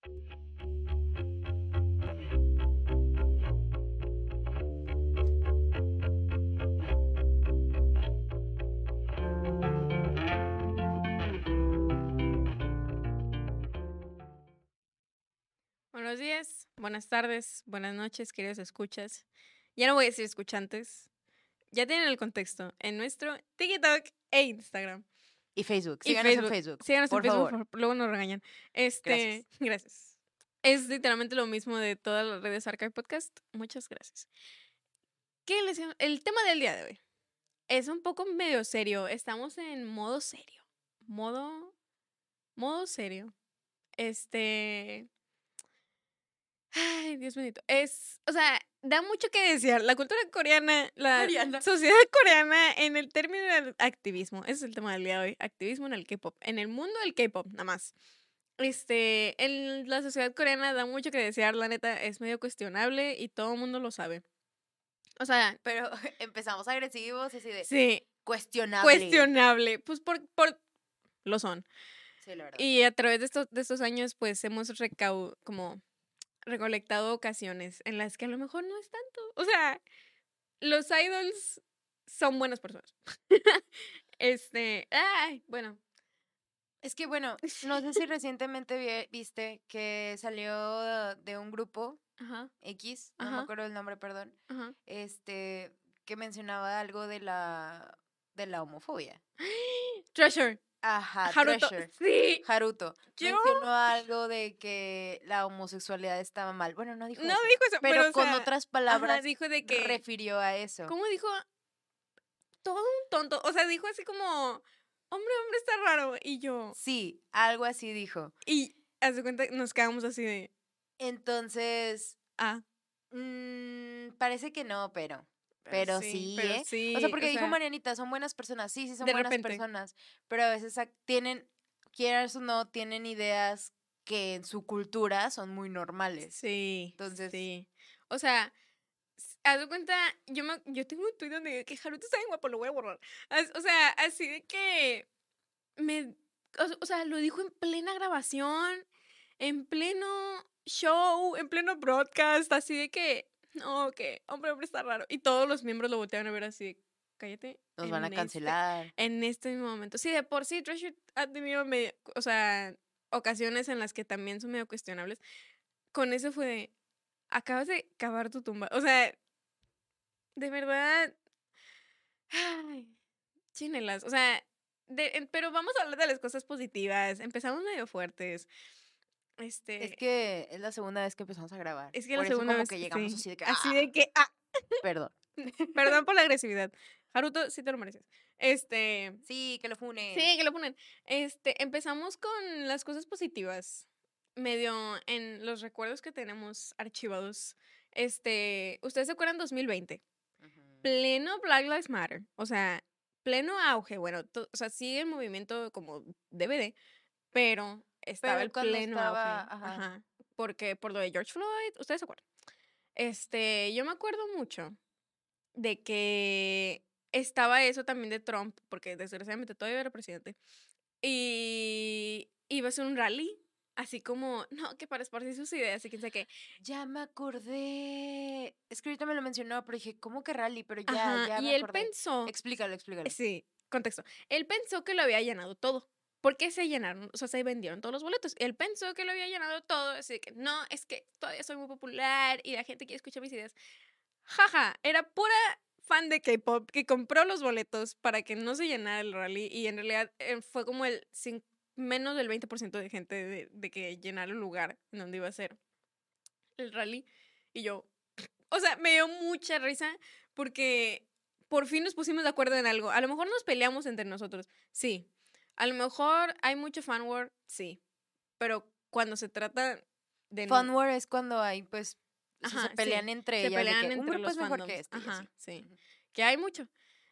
Buenos días, buenas tardes, buenas noches, queridos escuchas. Ya no voy a decir escuchantes. Ya tienen el contexto en nuestro TikTok e Instagram. Y Facebook. Y Síganos en Facebook. Síganos por en Facebook, favor. luego nos regañan. Gracias. Es literalmente lo mismo de todas las redes Archive Podcast. Muchas gracias. El tema del día de hoy es un poco medio serio. Estamos en modo serio. Modo serio. Ay, Dios bendito. O sea, da mucho que desear. La cultura coreana, sociedad coreana en el término del activismo. Ese es el tema del día de hoy. Activismo en el K-pop. En el mundo del K-pop, nada más. La sociedad coreana da mucho que desear, la neta, es medio cuestionable y todo el mundo lo sabe. O sea, pero empezamos agresivos, así de... Sí. Cuestionable. Pues lo son. Sí, la verdad. Y a través de estos años, pues, hemos recolectado ocasiones en las que a lo mejor no es tanto. O sea, los idols son buenas personas. Bueno. Es que, bueno, no sé si recientemente viste que salió de un grupo X, no me acuerdo el nombre, perdón, que mencionaba algo de la homofobia. Treasure. Ajá, Haruto. Treasure. Sí. Haruto. Mencionó algo de que la homosexualidad estaba mal. Bueno, no dijo eso. Pero con otras palabras dijo de que refirió a eso. ¿Cómo dijo? Todo un tonto. O sea, dijo así como, hombre está raro. Y yo... Sí, algo así dijo. Y, haz de cuenta, nos quedamos así de... Entonces... parece que no, pero sí, ¿eh? Sí, o sea, porque dijo Marianita, son buenas personas. Sí, son buenas personas. Pero a veces quieras o no, tienen ideas que en su cultura son muy normales. Sí. Entonces. Sí. O sea, haz de cuenta, yo tengo un tuit donde que Haruto está bien guapo, lo voy a borrar. O sea, así de que o sea, lo dijo en plena grabación, en pleno show, en pleno broadcast, así de que, no, que hombre está raro. Y todos los miembros lo voltearon a ver así de, cállate. Nos van a cancelar. En este mismo momento. Sí, de por sí, Treasure ha tenido ocasiones en las que también son medio cuestionables. Con eso fue de, acabas de cavar tu tumba. O sea, de verdad, ay, chínelas. O sea, pero vamos a hablar de las cosas positivas. Empezamos medio fuertes. Es que es la segunda vez que empezamos a grabar. Es que por la eso segunda como vez que llegamos así de que... Así de que... Perdón. Perdón por la agresividad. Haruto, sí te lo mereces. Sí, que lo funen. Sí, que lo ponen. Empezamos con las cosas positivas. Medio en los recuerdos que tenemos archivados. ¿Ustedes se acuerdan 2020? Pleno Black Lives Matter. O sea, pleno auge. Bueno, o sea, sigue el movimiento como DVD, pero estaba el pleno auge. Ajá. Porque por lo de George Floyd, ¿ustedes se acuerdan? Yo me acuerdo mucho de que estaba eso también de Trump, porque desgraciadamente todavía era presidente, y iba a ser un rally, así como, no, que para esparcir sus ideas y quién sabe qué. Ya me acordé. Es que ahorita me lo mencionó, pero dije, ¿cómo que rally? Pero ya y me él acordé. pensó... Explícalo. Sí, contexto. Él pensó que lo había llenado todo. ¿Por qué se llenaron? O sea, se vendieron todos los boletos. Él pensó que lo había llenado todo, así que no, es que todavía soy muy popular y la gente quiere escuchar mis ideas. Jaja, era pura fan de K-pop que compró los boletos para que no se llenara el rally y en realidad fue como menos del 20% de gente de que llenara el lugar en donde iba a ser el rally. Y yo, o sea, me dio mucha risa porque por fin nos pusimos de acuerdo en algo. A lo mejor nos peleamos entre nosotros, sí. A lo mejor hay mucho fanwar, sí. Pero cuando se trata de... Fanwar es cuando hay, pues, se pelean entre ellas. Se pelean entre un grupo los es mejor fandoms. que este. Ajá, sí. Que hay mucho.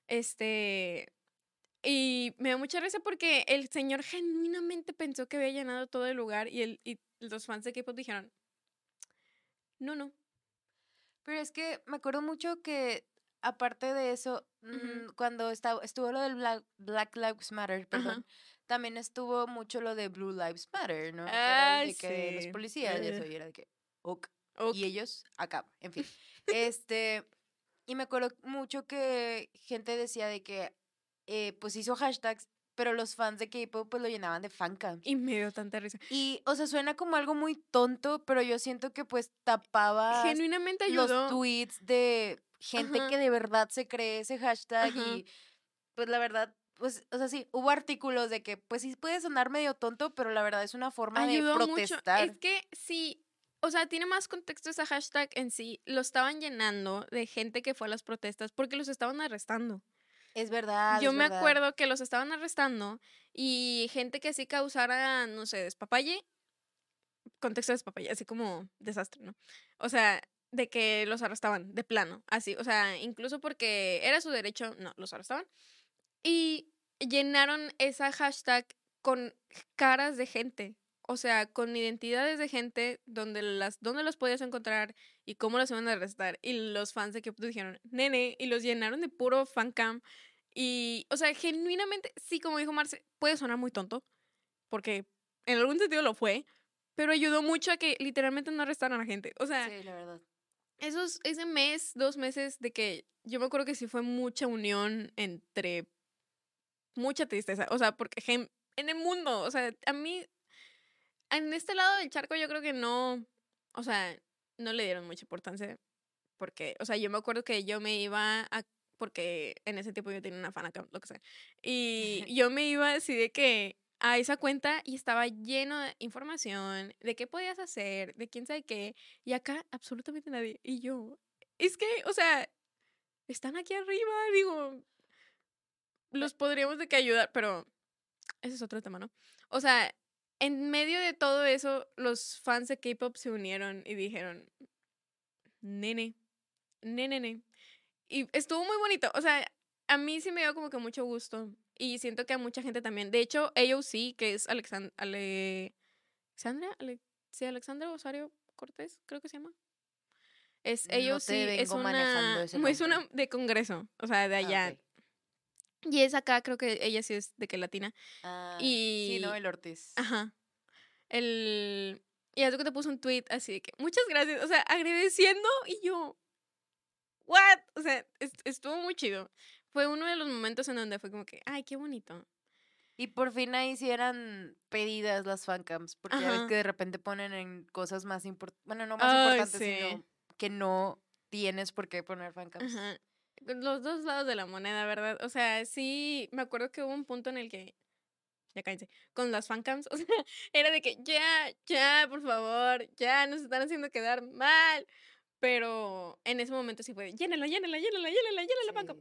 Y me dio mucha risa porque el señor genuinamente pensó que había llenado todo el lugar y los fans de K-pop dijeron, no. Pero es que me acuerdo mucho que, aparte de eso, cuando estuvo lo del Black Lives Matter, perdón, también estuvo mucho lo de Blue Lives Matter, ¿no? Que era de que los policías y eso, y era de que, ok. Y ellos acá, en fin. Y me acuerdo mucho que gente decía de que, pues hizo hashtags, pero los fans de K-pop pues lo llenaban de fancams. Y me dio tanta risa. Y, o sea, suena como algo muy tonto, pero yo siento que pues tapaba genuinamente ayudó. Los tweets de gente que de verdad se cree ese hashtag. Y pues la verdad, pues, o sea, sí, hubo artículos de que pues sí puede sonar medio tonto, pero la verdad es una forma de protestar. Mucho. Es que sí, o sea, tiene más contexto ese hashtag en sí. Lo estaban llenando de gente que fue a las protestas porque los estaban arrestando. Es verdad. Yo me acuerdo que los estaban arrestando y gente que así causara, no sé, despapalle. Contexto de despapalle, así como desastre, ¿no? O sea, de que los arrestaban, de plano, así. O sea, incluso porque era su derecho, no, los arrestaban. Y llenaron esa hashtag con caras de gente. O sea, con identidades de gente dónde los podías encontrar y cómo los iban a arrestar. Y los fans de K-pop dijeron, nene, y los llenaron de puro fancam. Y, o sea, genuinamente, sí, como dijo Marce, puede sonar muy tonto, porque en algún sentido lo fue, pero ayudó mucho a que literalmente no arrestaran a la gente. O sea, sí, la verdad. Ese mes, 2 meses de que yo me acuerdo que sí fue mucha unión entre mucha tristeza. O sea, porque en el mundo, o sea, a mí, en este lado del charco yo creo que no, o sea, no le dieron mucha importancia. Porque, o sea, yo me acuerdo que yo me iba a, porque en ese tiempo yo tenía una fan account, lo que sea. Y yo me iba así de que a esa cuenta y estaba lleno de información de qué podías hacer, de quién sabe qué. Y acá absolutamente nadie. Y yo, es que, o sea, están aquí arriba, digo, los podríamos de que ayudar, pero ese es otro tema, ¿no? O sea, en medio de todo eso, los fans de K-pop se unieron y dijeron, nene, nene. Y estuvo muy bonito. O sea, a mí sí me dio como que mucho gusto. Y siento que a mucha gente también. De hecho, AOC, que es Alexandra Osario Cortés, creo que se llama. Es AOC, es una de Congreso, o sea, de allá. Y es acá, creo que ella sí es de que latina. Sí, ¿no? El Ortiz. Ajá. Y algo que te puso un tweet así de que, muchas gracias, o sea, agradeciendo, y yo, ¿what? O sea, estuvo muy chido. Fue uno de los momentos en donde fue como que, ay, qué bonito. Y por fin ahí sí eran pedidas las fancams, porque ya ves que de repente ponen en cosas más importantes, bueno, no más importantes, sino que no tienes por qué poner fancams. Ajá. Los dos lados de la moneda, ¿verdad? O sea, sí, me acuerdo que hubo un punto en el que, ya cállense, con las fancams, o sea, era de que ya, por favor, ya nos están haciendo quedar mal. Pero en ese momento sí fue, llénala fancam.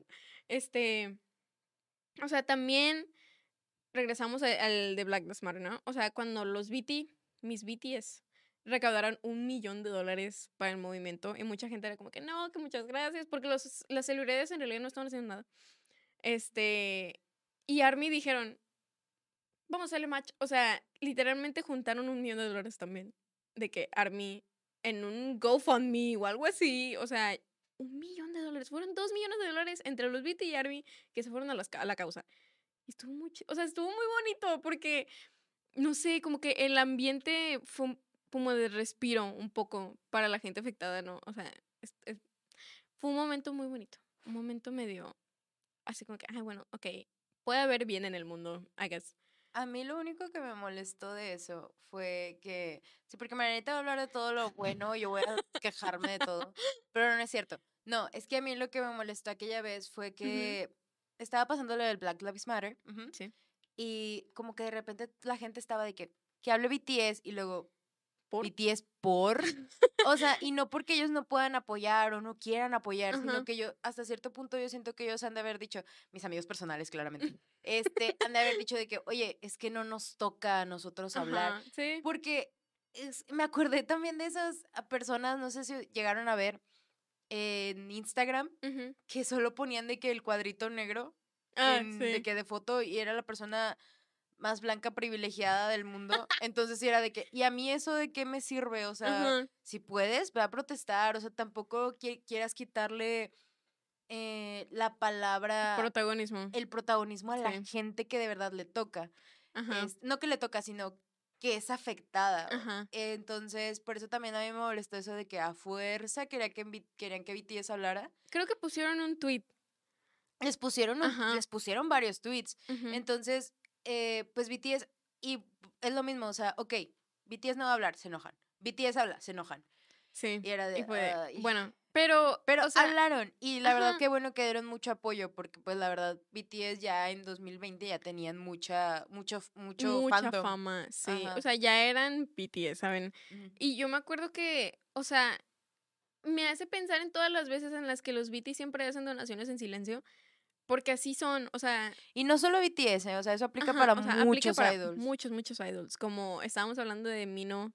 O sea, también regresamos al de Black Lives Matter, ¿no? O sea, cuando mis BTS, recaudaron $1 millón para el movimiento y mucha gente era como que no, que muchas gracias, porque las celebridades en realidad no estaban haciendo nada. Y ARMY dijeron, vamos a hacerle match. O sea, literalmente juntaron $1 millón también. De que ARMY en un GoFundMe o algo así. O sea, $1 millón. Fueron $2 millones entre los BT y ARMY que se fueron a la causa. Y estuvo estuvo muy bonito porque, no sé, como que el ambiente fue como de respiro un poco para la gente afectada, ¿no? O sea, fue un momento muy bonito. Un momento medio así como que, ay, bueno, ok, puede haber bien en el mundo, I guess. A mí lo único que me molestó de eso fue que, sí, porque Marianita va a hablar de todo lo bueno, yo voy a quejarme de todo, pero no es cierto. No, es que a mí lo que me molestó aquella vez fue que estaba pasando lo del Black Lives Matter, sí. Y como que de repente la gente estaba de que hable BTS y luego, BTS por, o sea, y no porque ellos no puedan apoyar o no quieran apoyar, sino que yo, hasta cierto punto yo siento que ellos han de haber dicho, mis amigos personales claramente, han de haber dicho de que, oye, es que no nos toca a nosotros hablar, sí. porque me acordé también de esas personas, no sé si llegaron a ver en Instagram, que solo ponían de que el cuadrito negro, de que de foto, y era la persona más blanca privilegiada del mundo. Entonces sí era de que, ¿y a mí eso de qué me sirve? O sea, si puedes, ve a protestar. O sea, tampoco quieras quitarle la palabra... Protagonismo. El protagonismo a la gente que de verdad le toca. no que le toca, sino que es afectada. Entonces, por eso también a mí me molestó eso de que a fuerza querían que BTS hablara. Creo que pusieron un tweet. Les pusieron varios tweets. Entonces, pues BTS, y es lo mismo, o sea, ok, BTS no va a hablar, se enojan. BTS habla, se enojan. Sí. Y era de, bueno, pero o sea, hablaron, y la verdad que bueno que dieron mucho apoyo, porque pues la verdad BTS ya en 2020 ya tenían mucha fandom. Fama, sí. O sea, ya eran BTS, ¿saben? Y yo me acuerdo que, o sea, me hace pensar en todas las veces en las que los BTS siempre hacen donaciones en silencio, porque así son, o sea... Y no solo BTS, o sea, eso aplica para muchos idols. Muchos idols, como estábamos hablando de Lino,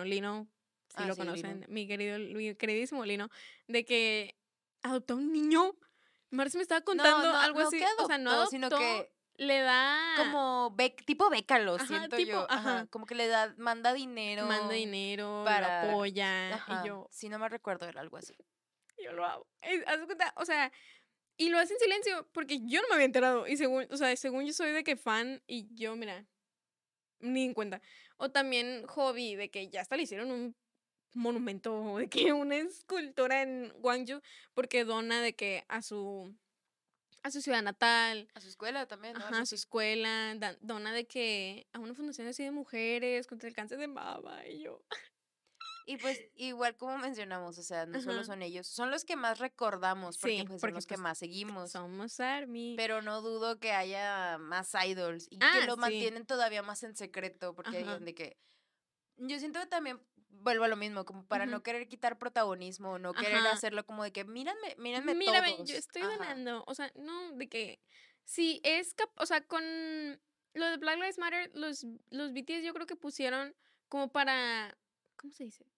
si lo conocen, Lino. Mi queridísimo Lino, de que adoptó a un niño. Marce me estaba contando algo así, adoptó, o sea, no adoptó, sino que le da... Como tipo beca, siento yo. Como que manda dinero. Lo apoya, y yo... Si no me recuerdo, era algo así. Yo lo hago. Haz cuenta, o sea... Y lo hace en silencio, porque yo no me había enterado. Y según yo soy de que fan, y yo, mira, ni en cuenta. O también Hobby, de que ya hasta le hicieron un monumento, de que una escultura en Gwangju, porque dona de que a su ciudad natal. A su escuela también, ¿no? A su escuela. Dona de que a una fundación así de mujeres contra el cáncer de mama, y yo... Y pues igual como mencionamos, o sea, no solo son ellos, son los que más recordamos, porque pues son los que más seguimos. Somos ARMY. Pero no dudo que haya más idols y que lo mantienen todavía más en secreto, porque de que yo siento que también vuelvo a lo mismo, como para no querer quitar protagonismo, no querer hacerlo como de que mírame todos. Yo estoy donando, o sea, no, de que sí es, o sea, con lo de Black Lives Matter, los BTS yo creo que pusieron como para, ¿cómo se dice?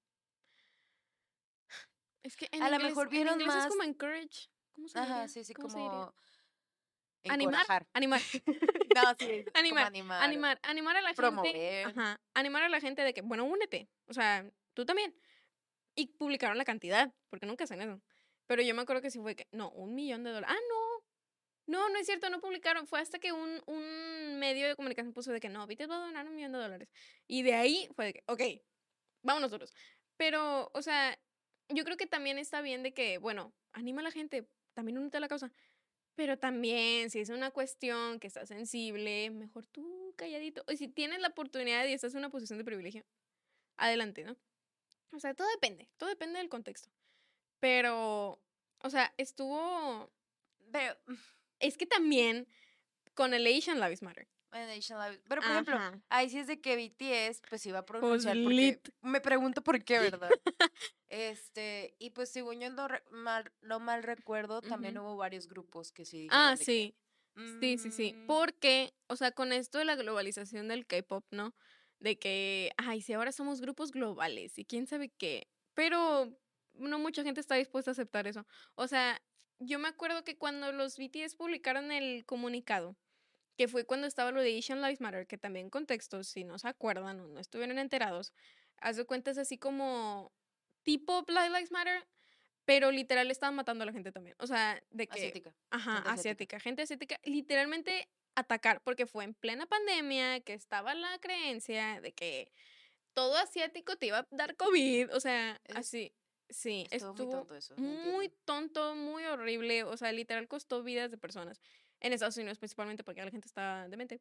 Es que en a lo mejor vieron en inglés más... es como encourage. ¿Cómo se diría? Sí, ¿Cómo como... Animar. No, sí, animar a la gente. Promover. Animar a la gente de que, bueno, únete. O sea, tú también. Y publicaron la cantidad, porque nunca hacen eso. Pero yo me acuerdo que sí fue que, no, $1 millón. No es cierto, no publicaron. Fue hasta que un medio de comunicación puso de que no, BTS va a donar $1 millón. Y de ahí fue de que, ok, vamos nosotros. Pero, o sea, yo creo que también está bien de que, bueno, anima a la gente, también únete a la causa. Pero también, si es una cuestión que está sensible, mejor tú calladito. Y si tienes la oportunidad y estás en una posición de privilegio, adelante, ¿no? O sea, todo depende del contexto. Pero, o sea, Pero, es que también con el Asian Lives Matter. Pero, por ejemplo, ahí sí es de que BTS, pues iba a pronunciar, porque me pregunto por qué, ¿verdad? Y pues según yo no mal recuerdo, también hubo varios grupos que sí dijeron sí. Sí. Porque, o sea, con esto de la globalización del K-pop, ¿no? De que, sí, ahora somos grupos globales y quién sabe qué. Pero no mucha gente está dispuesta a aceptar eso. O sea, yo me acuerdo que cuando los BTS publicaron el comunicado, que fue cuando estaba lo de Asian Lives Matter, que también contextos, si no se acuerdan o no estuvieron enterados, haz de cuenta es así como tipo Black Lives Matter, pero literal estaban matando a la gente también. O sea, de que... Asiática. Gente asiática. Literalmente atacar, porque fue en plena pandemia, que estaba la creencia de que todo asiático te iba a dar COVID, o sea, así. Sí, estuvo muy tonto eso. Muy tonto, muy horrible, o sea, literal costó vidas de personas. En Estados Unidos principalmente porque la gente está demente.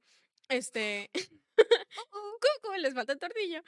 ¿Cómo les falta tortillo?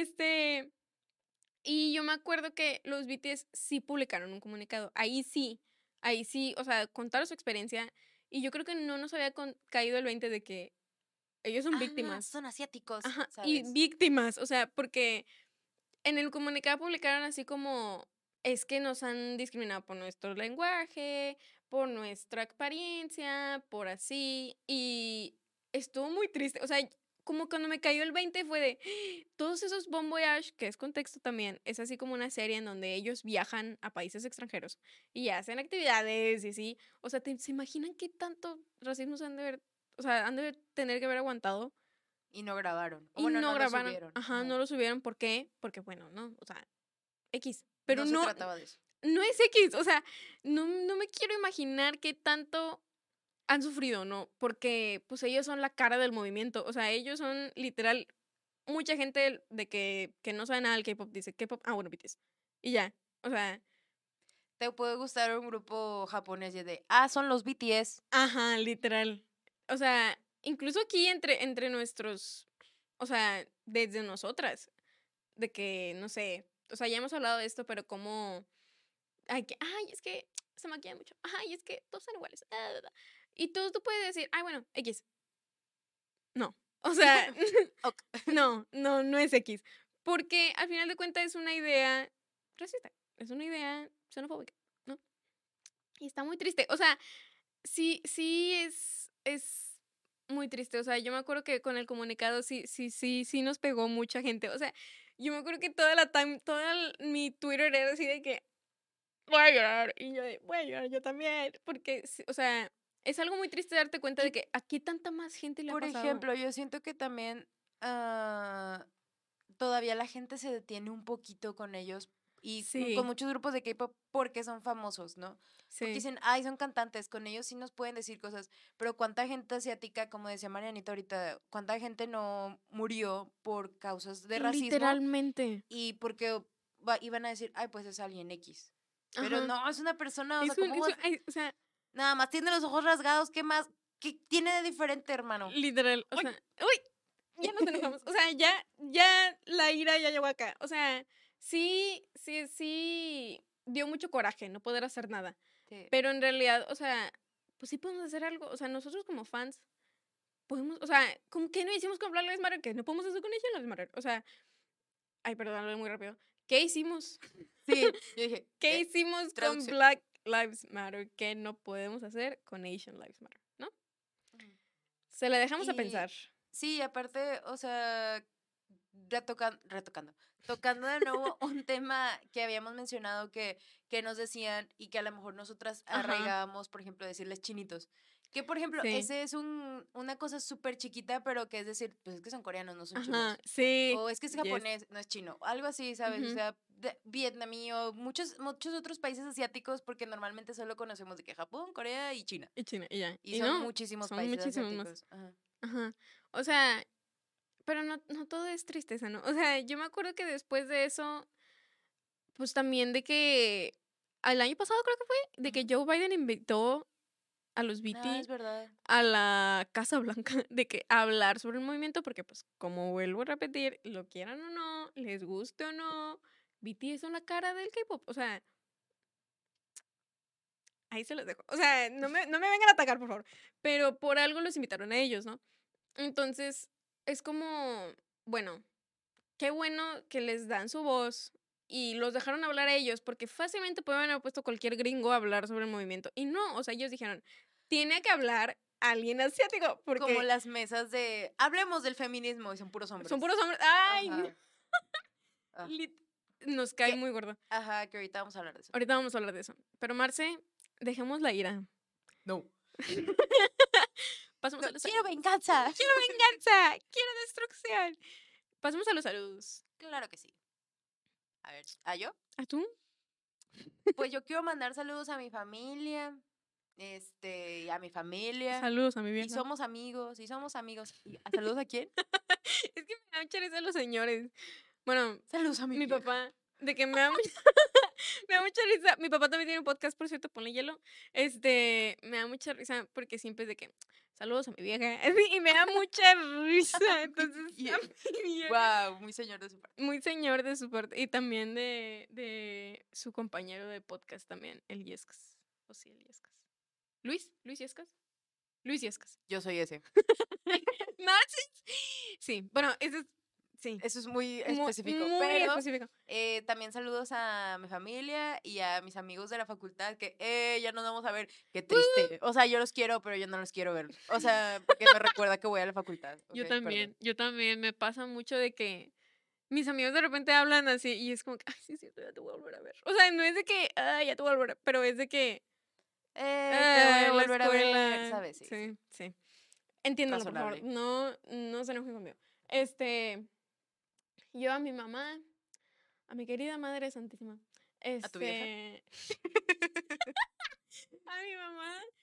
Y yo me acuerdo que los BTS sí publicaron un comunicado. Ahí sí, o sea, contaron su experiencia. Y yo creo que no nos había caído el 20 de que ellos son víctimas. Son asiáticos. ¿Sabes? Y víctimas, o sea, porque en el comunicado publicaron así como, es que nos han discriminado por nuestro lenguaje, por nuestra apariencia, por así. Y estuvo muy triste, o sea, como cuando me cayó el 20 fue de todos esos Bon Voyage, que es contexto también, es así como una serie en donde ellos viajan a países extranjeros y hacen actividades y así. O sea, ¿se imaginan qué tanto racismo han de tener que haber aguantado? Y no grabaron. No grabaron. Lo subieron. No lo subieron. ¿Por qué? Porque, bueno, no, o sea, X. Pero no se trataba de eso. No es X, o sea, no me quiero imaginar qué tanto han sufrido, ¿no? Porque, pues, ellos son la cara del movimiento. O sea, ellos son literal. Mucha gente de que no sabe nada del K-pop dice K-pop, bueno, BTS. Y ya. O sea. Te puede gustar un grupo japonés y de, son los BTS. Ajá, literal. O sea, incluso aquí entre nuestros. O sea, desde nosotras. De que, no sé. O sea, ya hemos hablado de esto, pero como. Ay, es que se maquillan mucho. Ay, es que todos son iguales. Y tú puedes decir, bueno, X. No. O sea, no es X. Porque al final de cuentas es una idea racista. Es una idea xenofóbica, ¿no? Y está muy triste. O sea, sí es muy triste. O sea, yo me acuerdo que con el comunicado sí nos pegó mucha gente. O sea, yo me acuerdo que mi Twitter era así de que voy a llorar. Y yo voy a llorar yo también. Porque, o sea, es algo muy triste darte cuenta de que aquí tanta más gente le ha pasado. Por ejemplo, yo siento que también todavía la gente se detiene un poquito con ellos y con muchos grupos de K-pop porque son famosos, ¿no? Sí. Porque dicen, son cantantes, con ellos sí nos pueden decir cosas, pero ¿cuánta gente asiática, como decía Marianita ahorita, cuánta gente no murió por causas de racismo? Literalmente. Y porque iban a decir, pues es alguien X. Pero no, es una persona, o sea, nada más tiene los ojos rasgados, ¿qué más? ¿Qué tiene de diferente, hermano? Literal, o sea, ¡uy! Ya nos enojamos. O sea, ya la ira ya llegó acá. O sea, sí dio mucho coraje no poder hacer nada. Sí. Pero en realidad, o sea, pues sí podemos hacer algo. O sea, nosotros como fans podemos, o sea, ¿con qué no hicimos con Black Lives Matter? ¿Qué no podemos hacer con Asian Lives Matter? O sea, perdón, hablé muy rápido. ¿Qué hicimos? Sí, yo dije, ¿qué hicimos con Black Lives Matter que no podemos hacer con Asian Lives Matter? ¿No? Se la dejamos a pensar. Sí, aparte, o sea, tocando de nuevo un tema que habíamos mencionado que nos decían y que a lo mejor nosotras arraigábamos, por ejemplo, decirles chinitos. Que, por ejemplo, ese es una cosa súper chiquita, pero que es decir, pues es que son coreanos, no son chinos. Sí. O es que es japonés, no es chino. Algo así, ¿sabes? O sea, vietnamí o muchos otros países asiáticos, porque normalmente solo conocemos de que Japón, Corea y China. Y China, y ya. Y son muchísimos países asiáticos. Ajá. O sea, pero no todo es tristeza, ¿no? O sea, yo me acuerdo que después de eso, pues también de que el año pasado creo que fue, de que Joe Biden invitó a los BT es verdad. a la Casa Blanca de que hablar sobre el movimiento, porque pues como vuelvo a repetir, lo quieran o no, les guste o no, BT son la cara del K-pop, o sea, ahí se los dejo. O sea, no me vengan a atacar, por favor, pero por algo los invitaron a ellos, ¿no? Entonces, es como, bueno, qué bueno que les dan su voz y los dejaron hablar a ellos, porque fácilmente pueden haber puesto cualquier gringo a hablar sobre el movimiento. Y no, o sea, ellos dijeron, tiene que hablar alguien asiático. Porque como las mesas de, hablemos del feminismo, y son puros hombres. Son puros hombres. ¡Ay! Nos cae muy gordo. Ajá, que ahorita vamos a hablar de eso. Ahorita vamos a hablar de eso. Pero Marce, dejemos la ira. No. Pasemos a los quiero venganza. Quiero venganza. Quiero destrucción. Pasemos a los saludos. Claro que sí. A ver, ¿a yo? ¿A tú? Pues yo quiero mandar saludos a mi familia. A mi familia. Saludos a mi vieja. Y somos amigos. ¿Saludos a quién? Es que me da mucha risa los señores. Bueno, saludos a mi papá. De que me da mucha risa. Mi papá también tiene un podcast, por cierto, ponle hielo. Me da mucha risa porque siempre es de que saludos a mi vieja. Y me da mucha risa. Entonces, wow, muy señor de su parte. Muy señor de su parte. Y también de su compañero de podcast también, el Yescas. O sí, el Yescas. ¿Luis Yescas? Luis Yescas. Yo soy ese. ¿No? Sí, bueno, eso es muy específico. Muy pero específico. También saludos a mi familia y a mis amigos de la facultad que ya nos vamos a ver. Qué triste. O sea, yo los quiero, pero yo no los quiero ver. O sea, porque me recuerda que voy a la facultad. Okay, yo también. Me pasa mucho de que mis amigos de repente hablan así y es como que, sí, ya te voy a volver a ver. O sea, no es de que, ya te voy a volver a ver, pero es de que te voy a volver a ver, ¿sabes? Sí. Entiéndalo, por favor. No se enojen conmigo. Yo a mi mamá, a mi querida Madre Santísima. ¿A tu vieja? A mi mamá,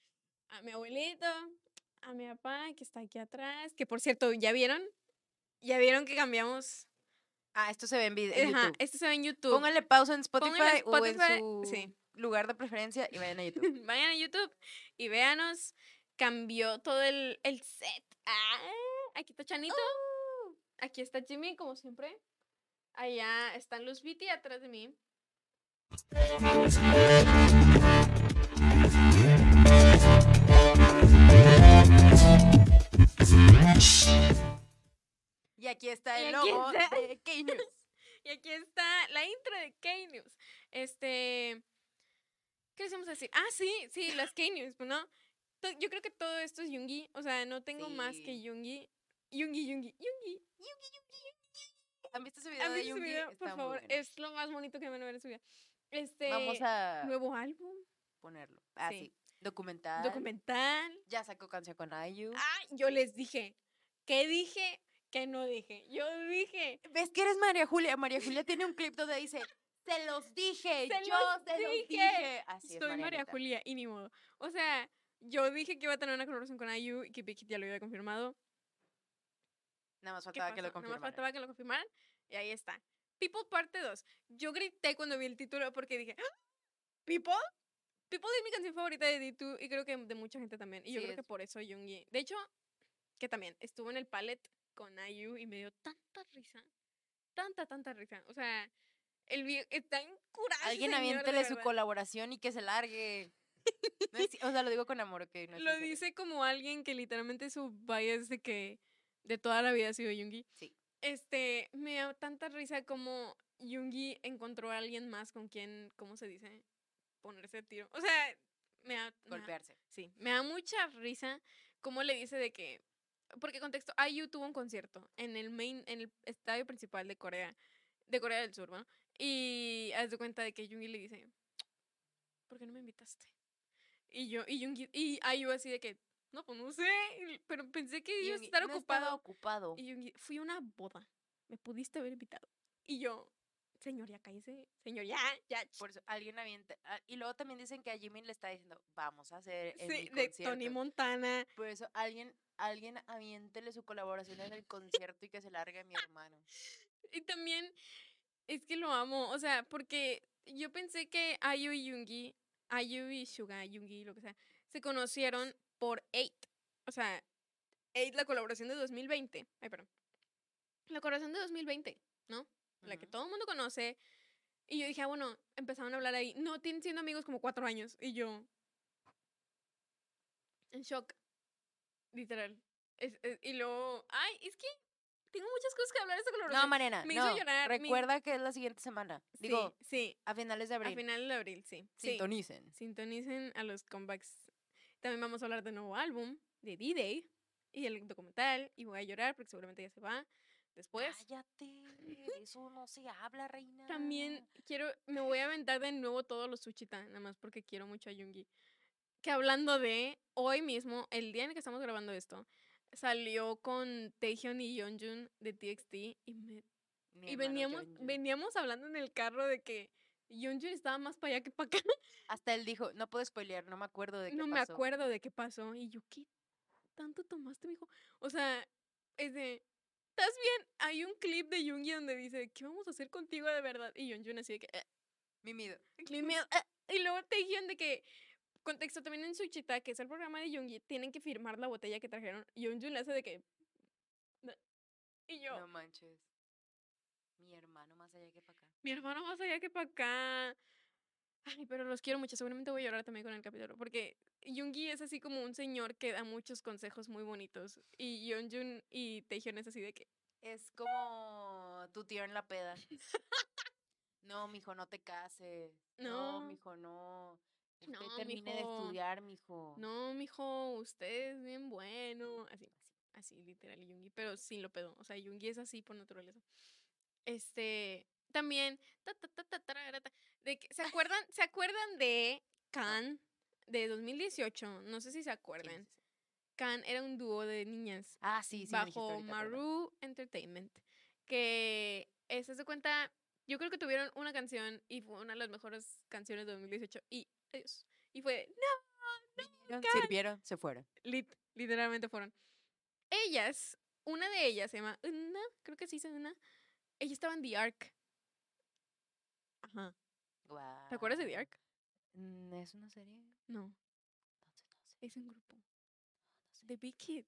a mi abuelito, a mi papá, que está aquí atrás, que por cierto, ¿ya vieron? ¿Ya vieron que cambiamos? Esto se ve en YouTube. Esto se ve en YouTube. Pónganle pausa en Spotify o en su lugar de preferencia y vayan a YouTube. Vayan a YouTube y véanos. Cambió todo el set. Aquí está Chanito. Aquí está Jimmy, como siempre. Allá están los Viti atrás de mí. Y aquí está el logo de K-News. Y aquí está la intro de K-News. ¿Qué les vamos a decir? Sí, las K-News, ¿no? Yo creo que todo esto es Yoongi. O sea, no tengo más que Yoongi. Yoongi. ¿Han visto ese video de Yoongi? Por favor, es lo más bonito que me han visto en su vida. Vamos a... Nuevo álbum. Ponerlo. Sí. Documental. Ya sacó canción con IU. Yo les dije. ¿Qué dije? ¿Qué no dije? Yo dije. ¿Ves que eres María Julia? María Julia tiene un clip donde dice, se los dije, yo se los dije. Así es, Soy María Julia y ni modo. O sea, yo dije que iba a tener una colaboración con IU y que Big Hit ya lo había confirmado. Nada más faltaba que lo confirmaran. Y ahí está. People parte 2. Yo grité cuando vi el título porque dije, ¿People? People es mi canción favorita de D2 y creo que de mucha gente también. Y yo creo que por eso Yoongi. De hecho, que también estuvo en el palette con IU y me dio tanta risa. Tanta risa. O sea, el video está incurable. Alguien aviéntele su colaboración y que se largue. O sea, lo digo con amor, ¿ok? No lo dice como alguien que literalmente su bias de que de toda la vida ha sido Yoongi. Sí. Me da tanta risa como Yoongi encontró a alguien más con quien, ¿cómo se dice? Ponerse a tiro. O sea, golpearse. Sí, me da mucha risa cómo le dice de que, porque contexto, IU tuvo un concierto en el estadio principal de Corea del Sur, ¿no? Y haz de cuenta de que Yoongi le dice, ¿por qué no me invitaste? Y IU así de que, no, pues no sé, pero pensé que iba a estar ocupado. Y Yoongi, fui a una boda, me pudiste haber invitado. Y yo, señor, ya cállese, señor, ya. Por eso alguien avienta. Y luego también dicen que a Jimin le está diciendo, vamos a hacer el de concierto. Tony Montana. Por eso alguien aviéntele su colaboración en el concierto y que se largue mi hermano. Y también es que lo amo, o sea, porque yo pensé que IU y Suga, Yoongi, lo que sea, se conocieron por 8. O sea, 8, la colaboración de 2020. Ay, perdón. La colaboración de 2020, ¿no? La que todo el mundo conoce. Y yo dije, bueno, empezaron a hablar ahí. No, tienen siendo amigos como 4 años. Y yo, en shock. Literal. Y luego, es que tengo muchas cosas que hablar de esta colaboración. No, Mariana, me hizo llorar. Recuerda que es la siguiente semana. Digo, sí. A finales de abril. A finales de abril, sí. Sintonicen a los comebacks. También vamos a hablar de nuevo álbum, de D-Day, y el documental. Y voy a llorar porque seguramente ya se va. Después. Cállate, eso no se habla, reina. También me voy a aventar de nuevo todos los Suchita, nada más porque quiero mucho a Yoongi. Que hablando de hoy mismo, el día en el que estamos grabando esto, salió con Taehyun y Yeonjun de TXT y veníamos hablando en el carro de que Yeonjun estaba más para allá que para acá. Hasta él dijo, no puedo spoilear, no me acuerdo de qué pasó. No me acuerdo de qué pasó. Y yo, ¿qué tanto tomaste, mijo? O sea, ¿estás bien? Hay un clip de Yoongi donde dice, ¿qué vamos a hacer contigo de verdad? Y Yeonjun así de que, Mimido. Y luego Taehyun de que, contexto también en Suchita, que es el programa de Yoongi, tienen que firmar la botella que trajeron. Yeonjun le hace de que, y yo, no manches. Mi hermano más allá que para acá. Mi hermano más allá que para acá. Ay, pero los quiero mucho. Seguramente voy a llorar también con el capítulo. Porque Yoongi es así como un señor que da muchos consejos muy bonitos. Y Yeonjun y Taehyun es así de que... Es como tu tío en la peda. No, mijo, no te cases. No, mijo, no. Usted termine de estudiar, mijo. No, mijo, usted es bien bueno. Así, literal, Yoongi. Pero sin lo pedo. O sea, Yoongi es así por naturaleza. También, ¿se acuerdan de Can de 2018? No sé si se acuerdan. Can era un dúo de niñas. Sí. Bajo Maru Entertainment. Que se hace cuenta, yo creo que tuvieron una canción y fue una de las mejores canciones de 2018. Y fue, no, Vinieron, sirvieron, se fueron. Literalmente fueron. Ellas, una de ellas se llama Una, creo que sí dice Una. Ella estaba en The Ark. Ajá. Wow. ¿Te acuerdas de The Ark? ¿Es una serie? No. No sé. Es un grupo. The Big Kid.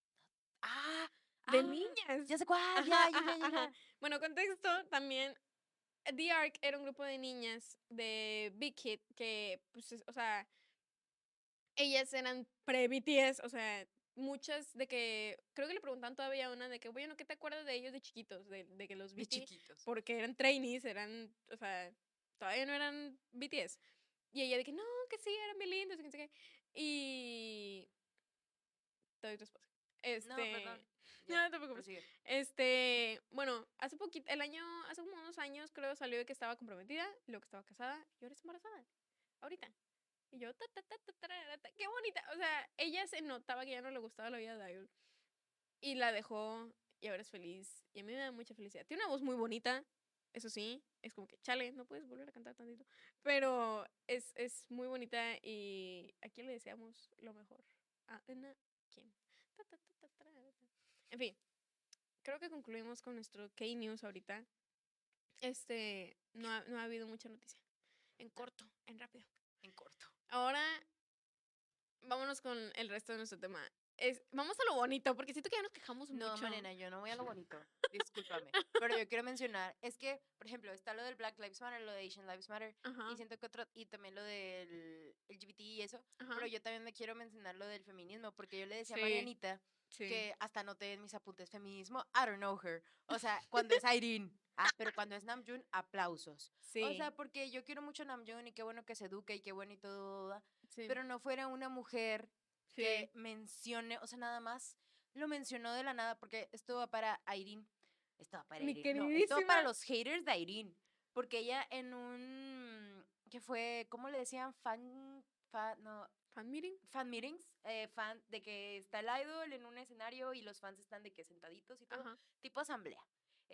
De niñas. Ya sé cuál, Ajá, ya. Bueno, contexto, también The Ark era un grupo de niñas de Big Kid que, pues, o sea, ellas eran pre-BTS, o sea, muchas de que, creo que le preguntan todavía a una de que, bueno, ¿qué te acuerdas de ellos de chiquitos? De que los De BT, chiquitos. porque eran trainees, eran, o sea, todavía no eran BTS. Y ella de que, no, que sí, eran bien lindos, y que no sé qué. Y... Te doy tu espacio. No, perdón. No, no te preocupes. Bueno, hace poquito, hace como unos años creo salió de que estaba comprometida, luego que estaba casada y ahora está embarazada. Ahorita. Y yo, qué bonita. O sea, ella se notaba que ya no le gustaba la vida de Idol. Y la dejó y ahora es feliz. Y a mí me da mucha felicidad. Tiene una voz muy bonita, eso sí. Es como que, chale, no puedes volver a cantar tantito. Pero es muy bonita y aquí le deseamos lo mejor a Ana Kim. En fin, creo que concluimos con nuestro K-News ahorita. No ha habido mucha noticia. En corto, en rápido. En corto. Ahora, vámonos con el resto de nuestro tema. Vamos a lo bonito, porque siento que ya nos quejamos mucho. No, Mariana, yo no voy a lo bonito. Discúlpame. Pero yo quiero mencionar, es que, por ejemplo, está lo del Black Lives Matter, lo de Asian Lives Matter, y siento que y también lo del LGBT y eso, pero yo también me quiero mencionar lo del feminismo, porque yo le decía a Marianita que hasta noté en mis apuntes feminismo, I don't know her. O sea, cuando es Irene, pero cuando es Namjoon, aplausos. O sea, porque yo quiero mucho a Namjoon y qué bueno que se eduque y qué bueno y todo, pero no fuera una mujer que mencione, o sea, nada más lo mencionó de la nada porque esto va para Irene. Esto va para Irene. No, esto va para los haters de Irene. Porque ella en un, que fue, ¿cómo le decían? Fan meeting. Fan meetings, fan de que está el idol en un escenario y los fans están de que sentaditos y todo, tipo asamblea.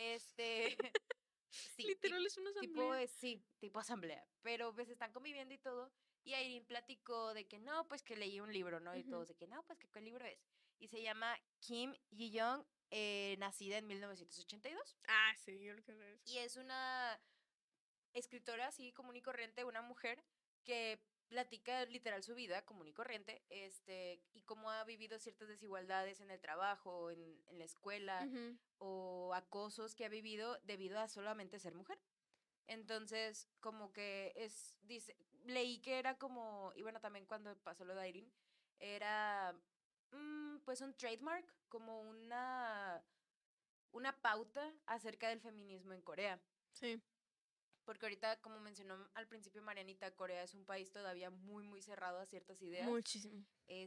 Sí, literal es una asamblea. Tipo asamblea, pero pues están conviviendo y todo, y Irene platicó de que no, pues que leí un libro, ¿no? Y todos de que no, pues que qué libro es, y se llama Kim Ji-young, nacida en 1982. Sí, yo lo que ver eso. Y es una escritora así común y corriente, una mujer que platica literal su vida común y corriente, y cómo ha vivido ciertas desigualdades en el trabajo, en la escuela, o acosos que ha vivido debido a solamente ser mujer. Entonces, como que leí que era como, y bueno, también cuando pasó lo de Irene, era pues un trademark, como una pauta acerca del feminismo en Corea. Sí. Porque ahorita, como mencionó al principio Marianita, Corea es un país todavía muy, muy cerrado a ciertas ideas. Muchísimo.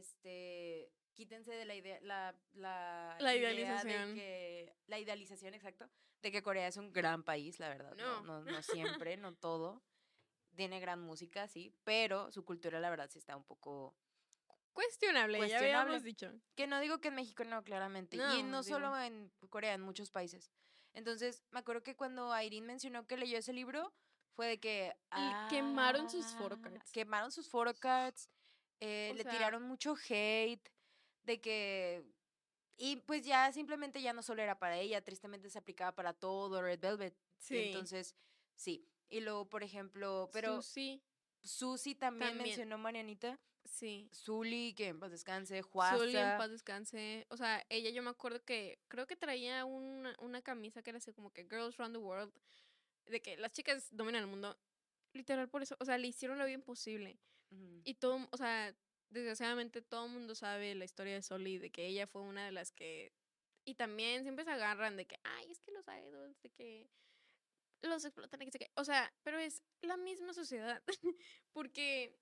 Quítense de la idea, la idealización. La idealización, exacto, de que Corea es un gran país, la verdad. No siempre, no todo. Tiene gran música, sí, pero su cultura, la verdad, sí está un poco cuestionable, ya habíamos dicho. Que no digo que en México no, claramente. No, y no solo en Corea, en muchos países. Entonces, me acuerdo que cuando Irene mencionó que leyó ese libro, fue de que... quemaron sus photocards. Quemaron sus photocards, le tiraron mucho hate, de que... Y pues ya simplemente ya no solo era para ella, tristemente se aplicaba para todo Red Velvet. Sí. Y entonces, sí. Y luego, por ejemplo, pero... Susi también mencionó Marianita. Sí. Zuli, que en paz descanse, Juasa. Zuli, en paz descanse. O sea, ella yo me acuerdo que creo que traía una camisa que era así como que Girls Around the World, de que las chicas dominan el mundo. Literal por eso, o sea, le hicieron lo bien posible. Y todo, o sea, desgraciadamente todo el mundo sabe la historia de Zuli, de que ella fue una de las que... Y también siempre se agarran de que, ay, es que los idols, de que los explotan, y que sé qué. O sea, pero es la misma sociedad. Porque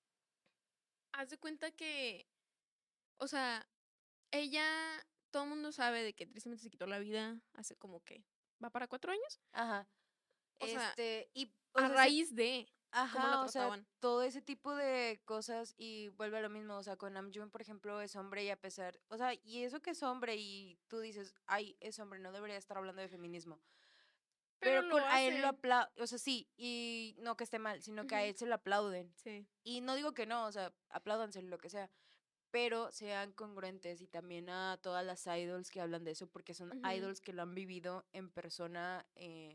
haz de cuenta que, o sea, ella, todo el mundo sabe de que tristemente se quitó la vida hace como que, ¿va para 4 años? Ajá. O sea, y, a raíz de cómo lo o sea, trataban. todo ese tipo de cosas, y vuelve a lo mismo, o sea, con Namjoon, por ejemplo, es hombre y a pesar, o sea, y eso que es hombre y tú dices, ay, es hombre, no debería estar hablando de feminismo. Pero a él lo aplauden, o sea, sí, y no que esté mal, sino que a él se lo aplauden. Sí. Y no digo que no, o sea, apláudanselo, lo que sea, pero sean congruentes y también a todas las idols que hablan de eso, porque son idols que lo han vivido en persona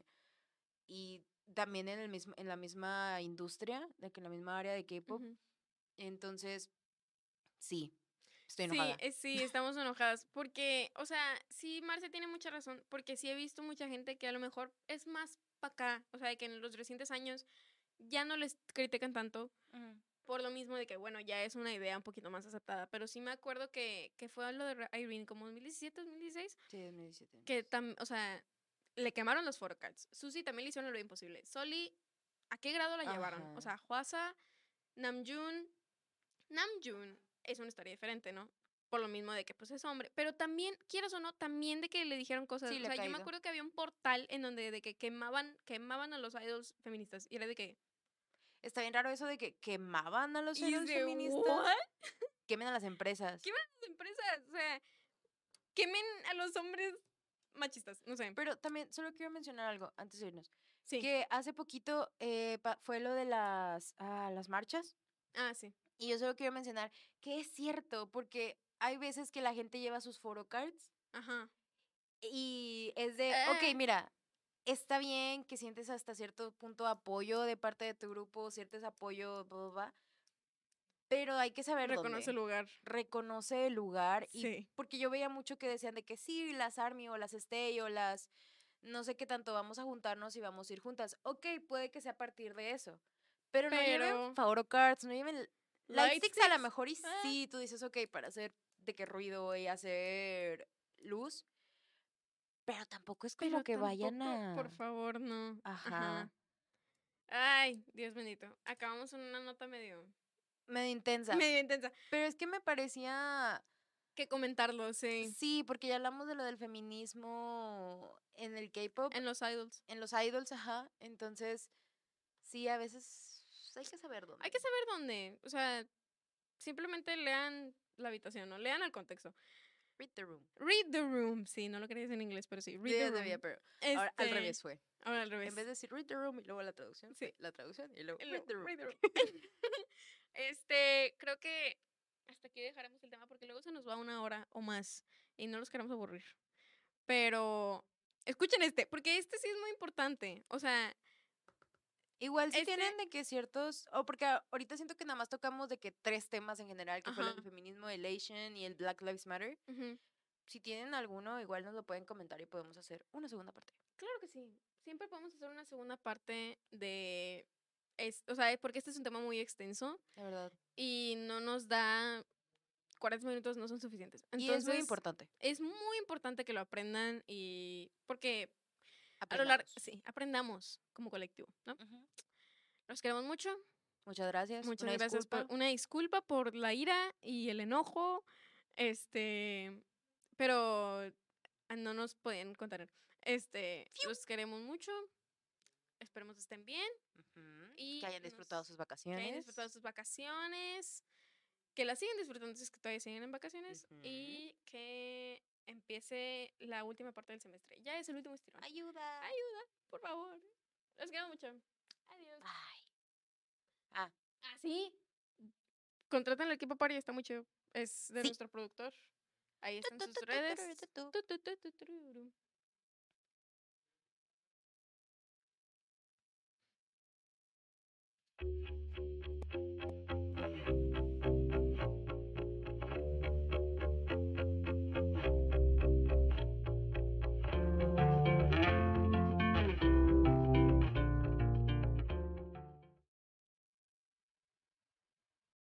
y también en la misma industria, en la misma área de K-pop. Entonces, sí, estoy enojada. Sí, estamos enojadas. Porque, o sea, sí, Marce tiene mucha razón. Porque sí he visto mucha gente que a lo mejor es más para acá. O sea, que en los recientes años ya no les critican tanto. Por lo mismo de que, bueno, ya es una idea un poquito más aceptada. Pero sí me acuerdo que fue lo de Irene como 2017, 2016. Sí, 2017. Que o sea, le quemaron los photocards. Suzy también le hicieron lo imposible. Soli, ¿a qué grado la llevaron? O sea, Hwasa, Namjoon es una historia diferente, ¿no? Por lo mismo de que pues es hombre, pero también, quieras o no, también de que le dijeron cosas, Sí, o sea, yo me acuerdo que había un portal en donde de que quemaban a los idols feministas y era de que está bien raro eso de que quemaban a los idols feministas. ¿what? Quemen a las empresas. Quemen a las empresas, o sea, quemen a los hombres machistas, no sé. Pero también solo quiero mencionar algo antes de irnos. Sí. Que hace poquito fue lo de las marchas. Ah, sí. Y yo solo quiero mencionar que es cierto, porque hay veces que la gente lleva sus photocards. Ajá. Y es de, ok, mira, está bien que sientes hasta cierto punto apoyo de parte de tu grupo, sientes apoyo, bla, bla, bla, pero hay que saber Reconoce el lugar. Reconoce el lugar. Sí. Y porque yo veía mucho que decían de que sí, las ARMY o las Stay o las no sé qué tanto, vamos a juntarnos y vamos a ir juntas. Ok, puede que sea a partir de eso. Pero no lleven photocards, no lleven lightsticks a lo mejor y sí, tú dices, ok, para hacer de qué ruido y hacer luz. Pero tampoco es como que vayan a... Por favor, no. Ajá. Ay, Dios bendito. Acabamos en una nota medio intensa. Medio intensa. Pero es que me parecía... que comentarlo, sí. Sí, porque ya hablamos de lo del feminismo en el K-pop. En los idols. En los idols, ajá. Entonces, sí, a veces hay que saber dónde. Hay que saber dónde. O sea, simplemente lean la habitación, ¿no? Lean el contexto. Read the room. Read the room. Sí, no lo quería decir en inglés, pero sí. Read the room. Pero ahora al revés fue. Ahora al revés. En vez de decir read the room y luego la traducción, sí. La traducción y luego read the room. Read the room. Creo que hasta aquí dejaremos el tema porque luego se nos va 1 hora o más y no los queremos aburrir. Pero escuchen porque este sí es muy importante. O sea, igual si tienen de que ciertos, porque ahorita siento que nada más tocamos de que 3 temas en general, que fue el feminismo, el Asian y el Black Lives Matter. Si tienen alguno, igual nos lo pueden comentar y podemos hacer una segunda parte. Claro que sí. Siempre podemos hacer una segunda parte de... o sea, porque este es un tema muy extenso. La verdad. Y no nos da... 40 minutos no son suficientes. Entonces, y es muy importante. Es muy importante que lo aprendan y... Porque aprendamos. A lo largo... Sí, aprendamos como colectivo, ¿no? Los queremos mucho. Muchas gracias. Muchas gracias. Una disculpa por la ira y el enojo. Pero no nos podían contar. Los queremos mucho. Esperemos estén bien. Y que hayan disfrutado sus vacaciones. Que las sigan disfrutando si es que todavía siguen en vacaciones. Y que empiece la última parte del semestre. Ya es el último estirón. Ayuda, por favor. Los quiero mucho. Adiós. Bye. Sí. Contraten al equipo Party, está muy chido. Es de nuestro productor. Ahí están sus redes.